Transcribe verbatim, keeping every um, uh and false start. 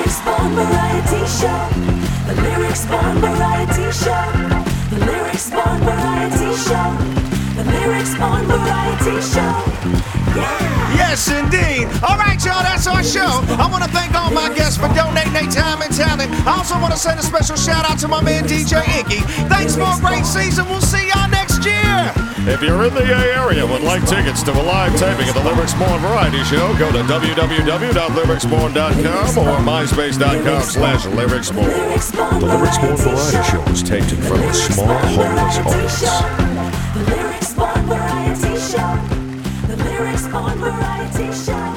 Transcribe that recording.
Lyrics Born Variety Show. The Lyrics Born Variety Show. The Lyrics Born Variety Show. The Lyrics Born Variety Show. Yeah! Yes, indeed. All right, y'all, that's our show. I want to thank all my guests for donating their time and talent. I also want to send a special shout out to my man D J Inky. Thanks for a great season. We'll see y'all next year. If you're in the A area and would like tickets to a live taping of the Lyrics Born Variety Show, go to w w w dot lyrics born dot com or myspace dot com slash lyrics born. The Lyrics Born Variety Show is taped in front of a small homeless audience. The Lyrics Born Variety Show. The Lyrics Born Variety Show.